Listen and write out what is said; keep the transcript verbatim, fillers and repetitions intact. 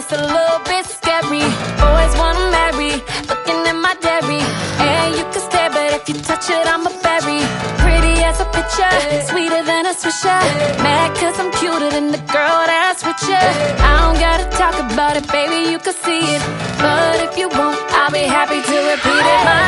it's a little bit scary. Boys wanna marry, looking at my dairy. And you can stare, but if you touch it, I'ma bury. Pretty as a picture, sweeter than a swisher. Mad cause I'm cuter than the girl that's with you. I don't gotta talk about it, baby, you can see it. But if you won't, I'll be happy to repeat it. My